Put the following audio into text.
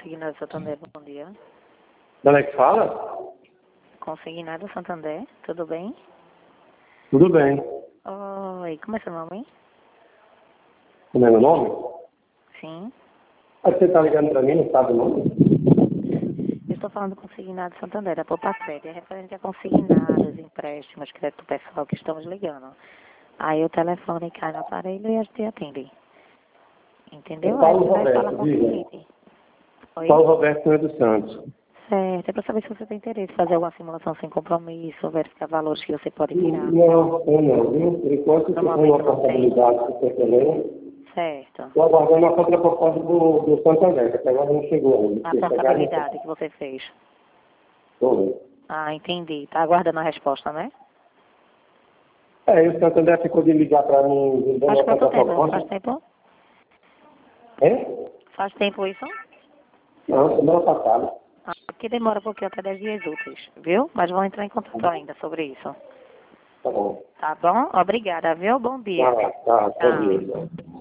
Consignado Santander, bom dia. Ela é que fala? Consignado Santander, tudo bem? Tudo bem. Oi, como é seu nome? Como é meu nome? Sim. Ah, você está ligando para mim, não sabe o nome? Eu estou falando do Consignado Santander, da Poupa-Crédito, é referente a consignados, empréstimos, crédito pessoal que estamos ligando. Aí o telefone cai no aparelho e a gente atende. Entendeu? É Aí Paulo você vai falar Roberto, com o diga. cliente. Oi? Paulo Roberto Cunha dos Santos. Certo, é para saber se você tem interesse em fazer alguma simulação sem compromisso, verificar valores que você pode tirar. Não, eu não, viu? Por enquanto, eu No estou com uma momento não tem. portabilidade que você também. Certo. Estou aguardando a contraproposta do Santander, que até agora não chegou ainda. A portabilidade que você fez. Estou. Ah, entendi. Tá aguardando a resposta, né? É, e o Santander ficou de ligar para mim, dando Faz uma quanto tempo? contraproposta. Faz tempo? É? Faz tempo isso? Não, semana passada. Ah, porque demora um pouquinho, até 10 dias úteis, viu? Mas vão entrar em contato ainda sobre isso. Tá bom. Tá bom? Obrigada, viu? Bom dia. Tá, bom Tchau. dia.